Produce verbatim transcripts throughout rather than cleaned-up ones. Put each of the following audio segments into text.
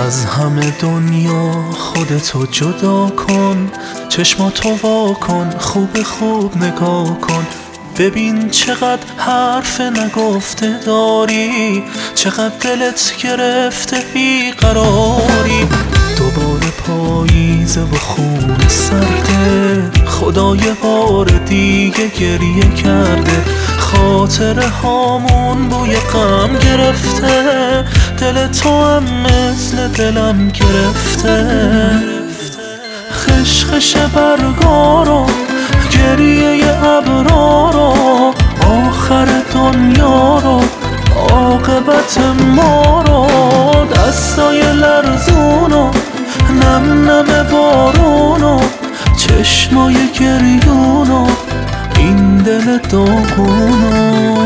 از همه دنیا خودتو جدا کن، چشماتو وا کن، خوب خوب نگاه کن، ببین چقدر حرف نگفته داری، چقدر دلت گرفته بیقراری. دوباره پاییزه و خون سرده، خدا یه بار دیگه گریه کرده، خاطره هامون بوی غم گرفته، دل تو هم مثل دلم گرفته. خشخش برگارو، گریه ابرارو، آخر دنیا رو، عاقبت ما رو، دستای لرزونو، نم نم بارونو، چشمای گریونو، این دل داغونو.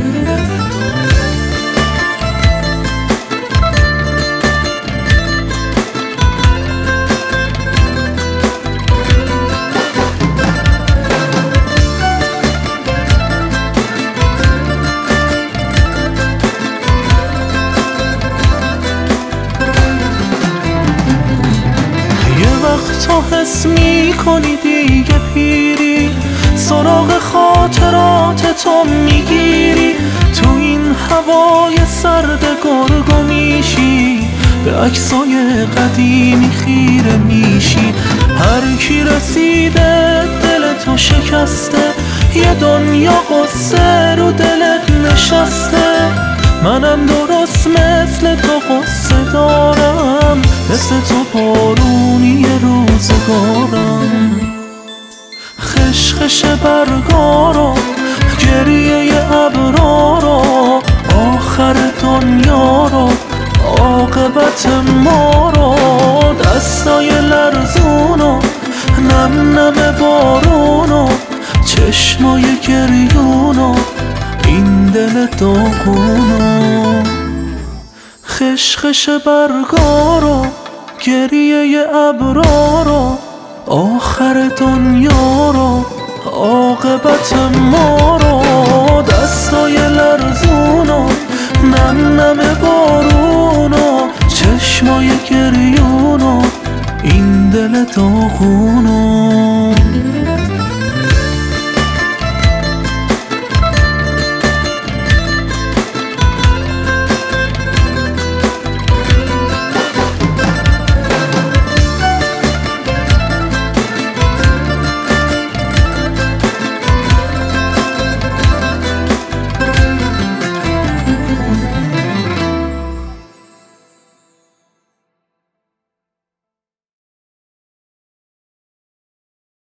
تو حس می کنی دیگه پیری، سراغ خاطرات تو میگیری، تو این هوای سرد گرگو میشی، به عکسای قدیمی خیره میشی. هر کی رسیده دل تو شکسته، یه دنیا قصه رو دلت نشسته، منم درست مثل تو قصه دارم، مثل تو بارونی روزگارم. خشخش برگارو، گریه ابرارو، آخر دنیا رو، عاقبت ما رو، دستای لرزونو، نم نم بارونو، چشمای گریونو، این دل داغونو. خشخش برگارو، گریه ابرارو، آخر دنیا رو، عاقبت ما رو، دستای لرزونو، نم نم بارونو، چشمای گریونو، این دل داغونو.